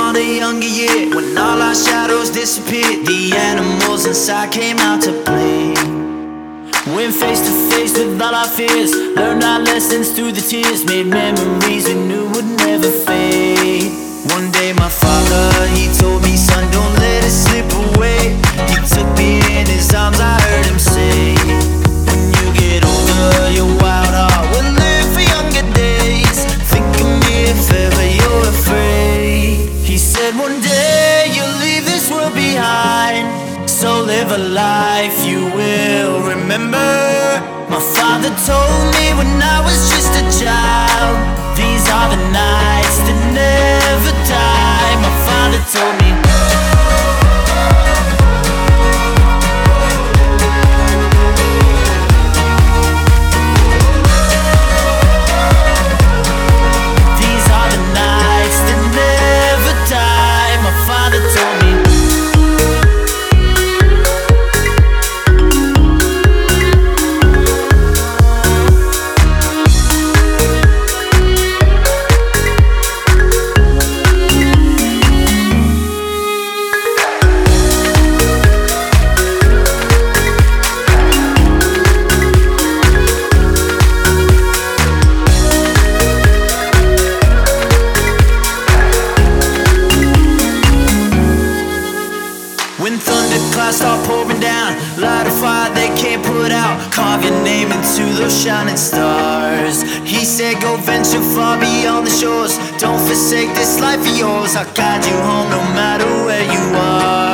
found a younger year, when all our shadows disappeared. The animals inside came out to play. Went face to face with all our fears, learned our lessons through the tears, made memories we knew would never fade. One day my father, he told me, son, don't let it slip away. He took me in his arms, I heard him say, when you get older, your wild heart will live for younger days. Think of me if ever you're afraid. He said one day you'll leave this world behind, so live a life you will remember. My father told me when I was just a child, these are the nights that never die. My father told me. These are the nights that never die. My father told me. When thunderclouds start pouring down, light a fire they can't put out, carve your name into those shining stars. He said go venture far beyond the shores, don't forsake this life of yours. I'll guide you home no matter where you are.